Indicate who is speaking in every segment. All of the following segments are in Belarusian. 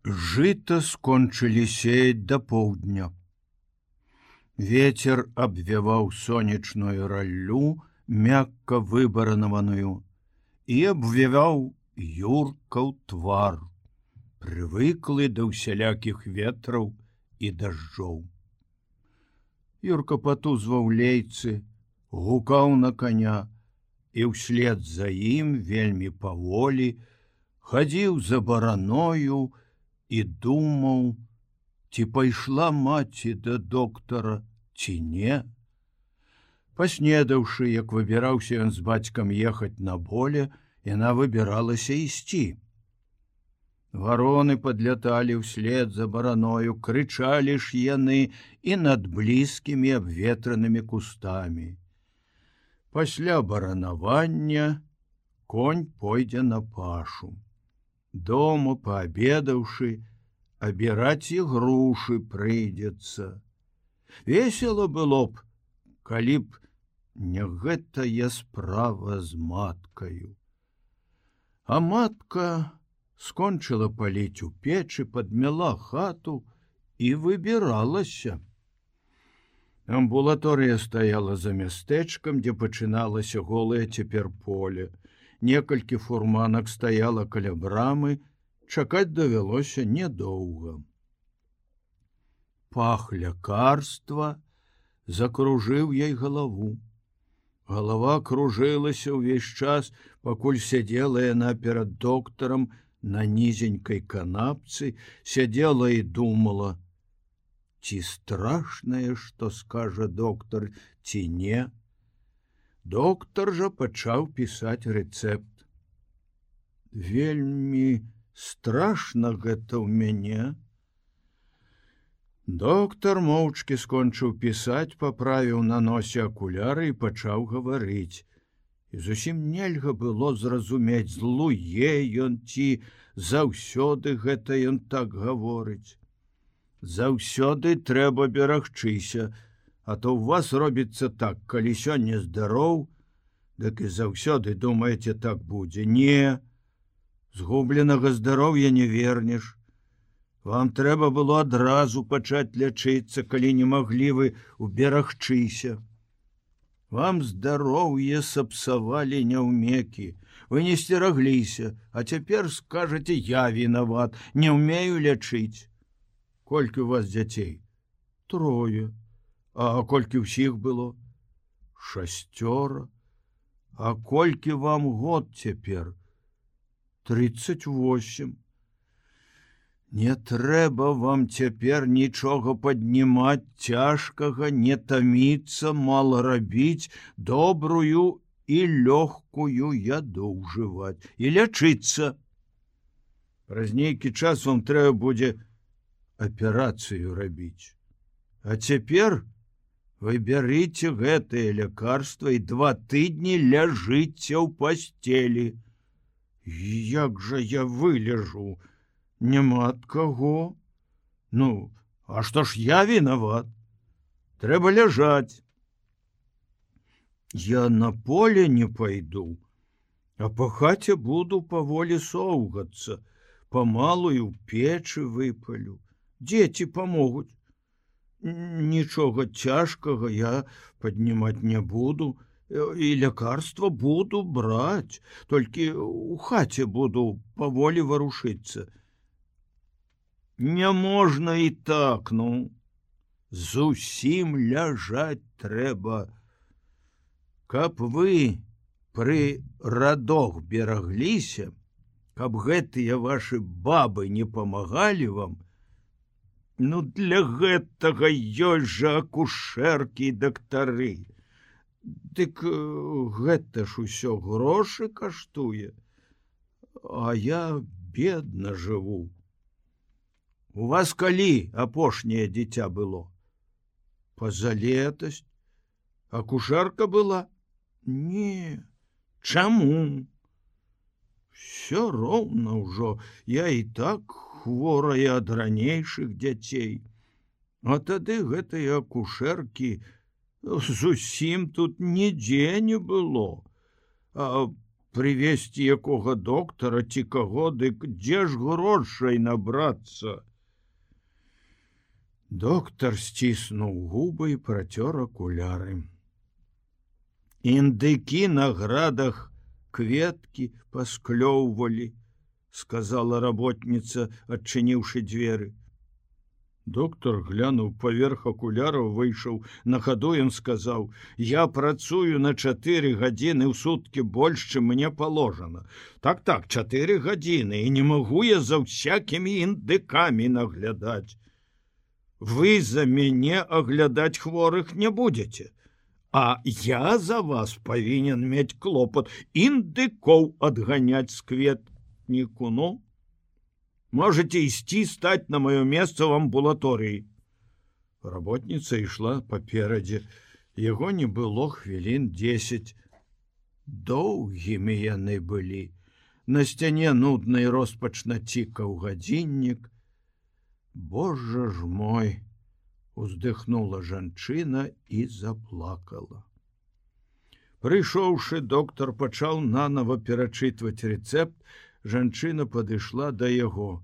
Speaker 1: Жыта скончылі сеять да поўдня. Ветер абвяваў сонечную раллю, мякка выбаранаваную, і абвяваў юркаў твар, прывыклы да ўсялякіх ветраў і дажджоў. Юрка патузваў лейцы, гукаў на коня, і ўслед за ім вельмі паволі хадзіў за бараною і думаў, ці пайшла маці да доктара, ці не. Паснедаўшы, як выбіраўся ён з бацькам ехаць на поле, яна выбіралася ісці. Вароны падляталі ўслед за бараною, крычалі ж яны і над блізкімі абветранымі кустамі. Пасля баранавання конь пойдзе на пашу. Дома, паабедаўшы, абіраць ігрушы прыйдзецца. Весела было б, калі б не гэтая справа з маткаю. А матка скончыла паліць у печы, падмяла хату і выбіралася. Амбулаторыя стаяла за мястэчкам, дзе пачыналася голае цяпер поле. Некалькі фурманак стаяла каля брамы, чакаць давялося недоўга. Пах лякарства закружыў ёй галаву. Галава кружылася ўвесь час, пакуль сядзела яна перад доктарам на нізенькай канапцы, сядзела і думала, ці страшнае, што скажа доктар, ці не. Доктар жа пачаў пісаць рэцэпт. Вельмі страшна гэта ў мяне. Доктар моўчкі скончыў пісаць, паправіў на носе акуляры і пачаў гаварыць. І зусім нельга было зразумець, злуе ён ці заўсёды гэта ён так гаворыць. Заўсёды трэба берагчыся, а то ў вас робіцца так, калі сёння здароў, дык і заўсёды думаеце, так будзе. Не, згубленага здароўя не вернеш. Вам трэба было адразу пачаць лячыцца, калі не маглі вы уберагчыся. Вам здароўе сапсавалі няўмекі, вы не сцерагліся, а цяпер скажаце, я вінават, не ўмею лячыць. Колькі у вас дзяцей? 3. А колькі ўсіх было? 6. А колькі вам год цяпер? 38. Не трэба вам цяпер нічога паднімаць цяжкага, не таміцца, мала рабіць, добрую і лёгкую яду ўжываць і лячыцца. Праз нейкі час вам трэба будзе аперацыю рабіць. А цяпер вы бярыце гэтае лякарства і 2 тыдні ляжыце ў пасцелі. Як жа я вылежу? Няма ад каго. Ну, а што ж я вінават? Трэба ляжаць. Я на поле не пайду, а па хаце буду паволі соўгацца, памалу і ў печы выпалю. Дзеці памогуць. Нічога цяжкага я паднімаць не буду, і лякарства буду браць, толькі ў хаце буду паволі варушыцца. Не можна і так, ну, зусім ляжаць трэба. Каб вы пры радох берагліся, каб гэтыя вашы бабы не памагалі вам, ну, для гэтага ёсць жа акушэркі і дактары. Дык гэта ж усё грошы каштуе, а я бедна жыву. У вас калі апошняе дзіця было? Пазалетась. Акушэрка была? Не. Чаму? Всё роўна ўжо, я і так хворая ад ранейшых дзяцей. А тады гэтыя акушэркі зусім тут нідзе не было. А прывесці якога доктара ці каго, дык дзе ж грошай набрацца? Доктар сціснуў губы і працёр акуляры. Індыкі на градах кветкі пасклёўвалі, сказала работніца, адчыніўшы дзверы. Доктор глянуў паверх акуляраў, выйшаў. На хаду ён сказаў: «Я працую на 4 гадзіны ў суткі больш, чым мне паложана. Так, 4 гадзіны, і не магу я за ўсякімі індыкамі наглядаць. Вы за мяне аглядаць хворых не будзеце, а я за вас павінен мець клопат індыкоў адганяць з кветніку, ну? Можете ісці стаць на маё месца ў амбулаторыі». Работніца ішла паперадзе. Яго не было хвілін 10. Доўгімі яны былі. На сцяне нудна і роспачна цікаў гадзіннік. «Божа ж мой!» — уздыхнула жанчына і заплакала. Прыйшоўшы, доктар пачаў нанова перачытваць рэцэпт. Жанчына падышла да яго.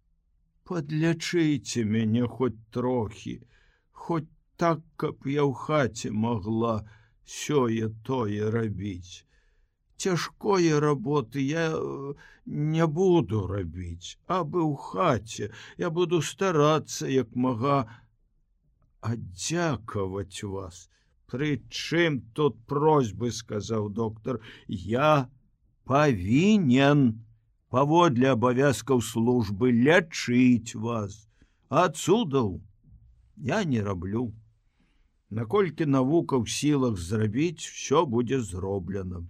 Speaker 1: «Падлячыце мяне хоць трохі, хоць так, каб я ў хаце магла сёе-тое рабіць. Цяжкое работы я не буду рабіць, абы ў хаце я буду старацца як мага, а дзякаваць вас. Пры чым тут просьбы, сказаў доктар, я павінен паводле абавязкаў службы лячыць вас. Цудаў я не раблю. Наколькі навука ў сілах зрабіць, усё будзе зроблена».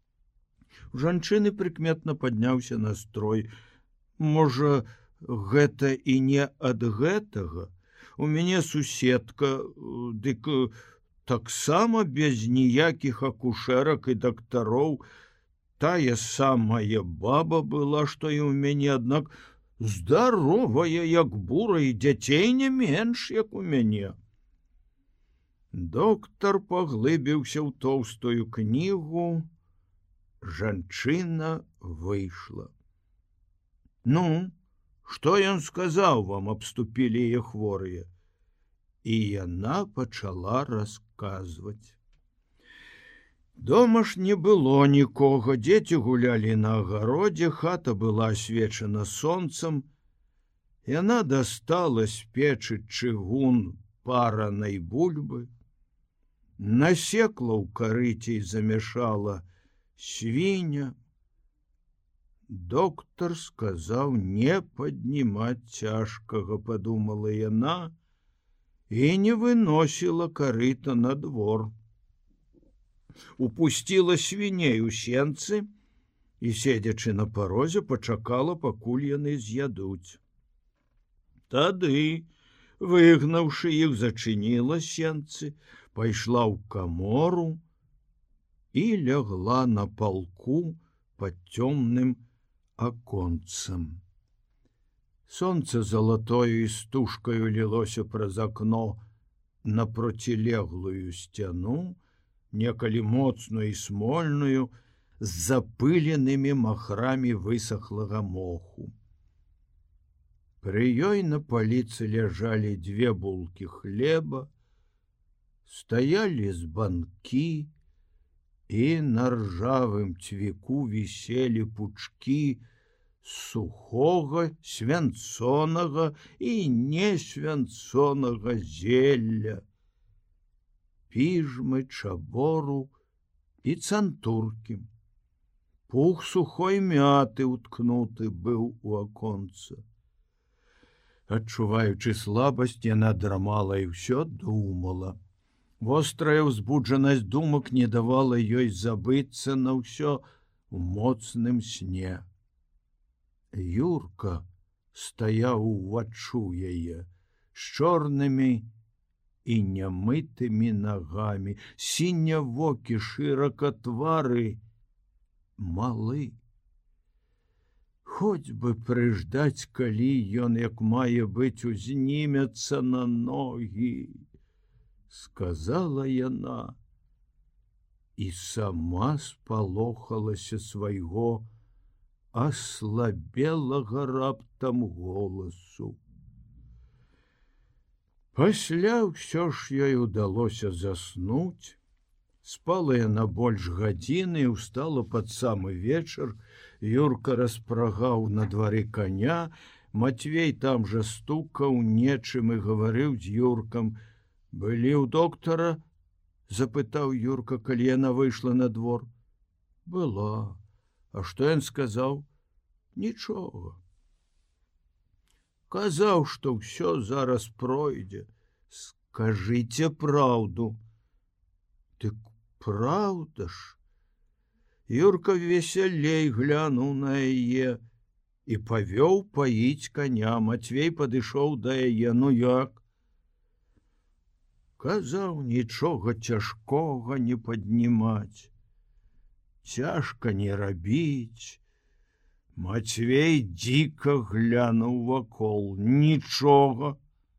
Speaker 1: У жанчыны прыкметна падняўся настрой. «Можа, гэта і не ад гэтага? У мяне суседка, дык таксама без ніякіх акушэрак і дактароў. Тая самая баба была, што і ў мяне, аднак здаровая, як бура, і дзяцей не менш, як у мяне». Доктар паглыбіўся ў тоўстую кнігу. Жанчына выйшла. «Ну, што ён сказаў вам?» — абступілі яе хворыя. І яна пачала расказваць. Дома ж не было нікога, дзеці гулялі на агародзе, хата была асвечана сонцам. Яна дастала з печы чыгун паранай бульбы, насекла ў карыце і замяшала свіня. Доктар сказаў не паднімаць цяжкага, падумала яна, і не выносіла карыта на двор. Упусціла свіней у сенцы і, седзячы на парозе, пачакала, пакуль яны з'ядуць. Тады, выгнаўшы іх, зачыніла сенцы, пайшла ў камору і лягла на палку пад цёмным аконцам. Сонца залатою істужкаю лілося праз акно на процілеглую сцяну, некалі моцную і смольную, з запыленымі махрамі высахлага моху. Пры ёй на паліцы ляжалі 2 булкі хлеба, стаялі збанкі, і на ржавым цвіку віселі пучкі сухога, свянцонага і несвянцонага зелля, піжмы, чабору і цантуркі. Пух сухой мяты уткнуты быў у аконца. Адчуваючы слабасць, яна драмала і ўсё думала. Вострая ўзбуджанасць думак не давала ёй забыцца на ўсё у моцным сне. Юрка стаяў уваччу яе з чорнымі і нямытымі нагамі, сінявокі, шырака твары, малы. Хоць бы прыждаць, калі ён, як мае быць, узнімецца на ногі, сказала яна. і сама спалохалася свайго аслабелага раптам голасу. Пасля ўсё ж ёй удалося заснуць. Спала яна больш гадзіны і ўстала пад самы вечар. Юрка распрагаў на двары коня. Матвей там жа стукаў нечым і гаварыў з Юркам. «Былі ў доктара?» – запытаў Юрка, калі яна выйшла на двор. «Была. А што ён сказаў?» «Нічога. Казаў, што ўсё зараз пройдзе. Скажыце праўду». «Дык праўда ж?» Юрка весялей глянуў на яе і павёў паіць коня. Матвей падышоў да яе. «Ну як?» «Казаў, нічога цяжкога не паднімаць, цяжка не рабіць». Матвей дзіка глянуў вакол. «Нічога?»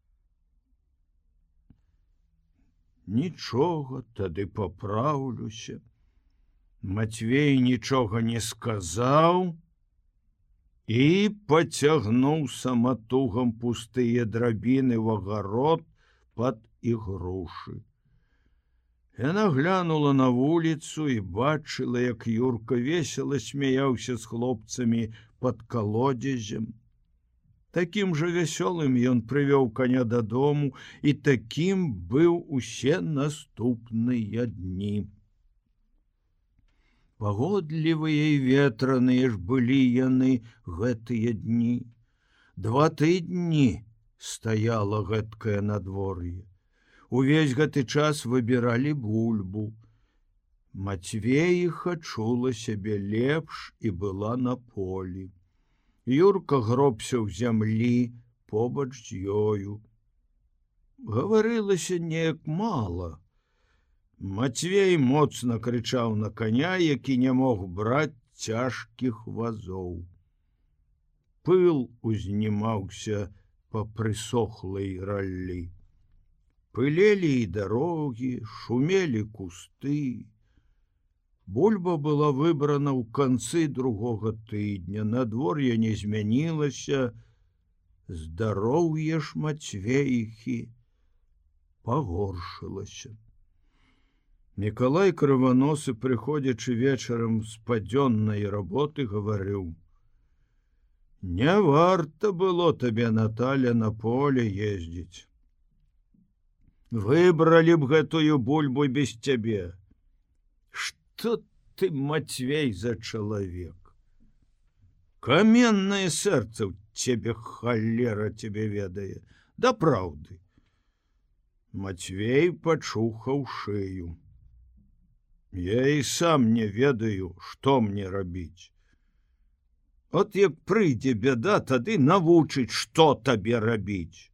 Speaker 1: «Нічога, тады папраўлюся». Матвей нічога не сказаў і пацягнуў саматугам пустыя драбіны в агарод пад ігрушы. Яна глянула на вуліцу і бачыла, як Юрка весела смяяўся з хлопцамі пад калодзезем. Такім жа вясёлым ён прывёў коня дадому, і такім быў усе наступныя дні. Пагодлівыя і ветраныя ж былі яны гэтыя дні. 2 тыдні стаяла гэткае надвор'е. Увесь гэты час выбіралі бульбу. Матвеіха чула сябе лепш і была на полі. Юрка гробся ў зямлі побач з ёю. Гаварылася неяк мала. Матвей моцна крычаў на коня, які не мог браць цяжкіх вазоў. Пыл узнімаўся па прысохлай раллі. Пылелі і дарогі, шумелі кусты. Бульба была выбрана ў канцы 2-го тыдня. Надвор'е не змянілася. Здароўе ж Матвеіхі пагоршылася. Мікалай Крываносы, прыходзячы вечарам з падзённай работы, гаварыў: «Не варта было табе, Наталя, на поле ездзіць. Выбралі б гэтую бульбу без цябе. Што ты, Матвей, за чалавек? Каменнае сэрца ў цябе, халера цябе ведае. Да праўды». Матвей пачухаў шыю. «Я і сам не ведаю, што мне рабіць. От як прыйдзе бяда, тады навучыць, што табе рабіць».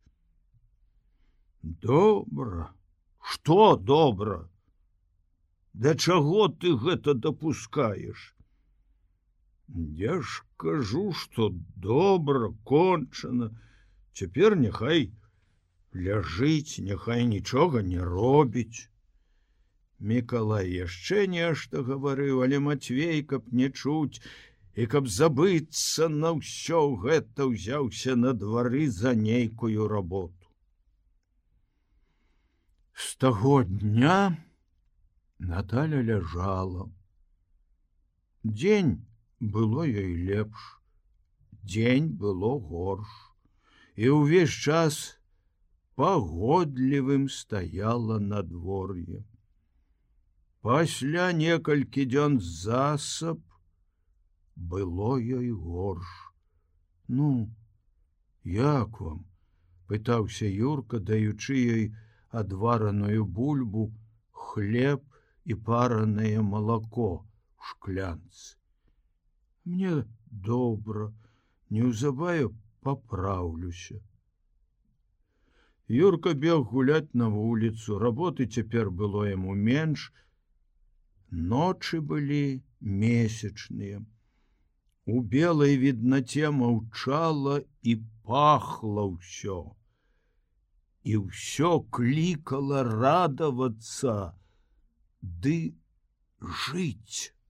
Speaker 1: «Добра. Што добра? Да чаго ты гэта дапускаеш?» «Я ж кажу, што добра, кончана. Цяпер няхай ляжыць, няхай нічога не робіць». Мікалай яшчэ нешта гаварыў, але Матвей, каб не чуць і каб забыцца на ўсё гэта, ўзяўся на двары за нейкую работу. З таго дня Наталя ляжала. Дзень было ёй лепш, дзень было горш, і ўвесь час пагодлівым стаяла надвор'е. Пасля некалькі дзён засаб было ёй горш. «Ну, як вам?» – пытаўся Юрка, даючы ёй адвараную бульбу, хлеб і паранае малако ў шклянцы. «Мне добра, неўзабаве папраўлюся». Юрка бег гуляць на вуліцу, работы цяпер было яму менш, ночы былі месячныя. У белай віднаце маўчала і пахла ўсё. І ўсё клікала радавацца ды жыць.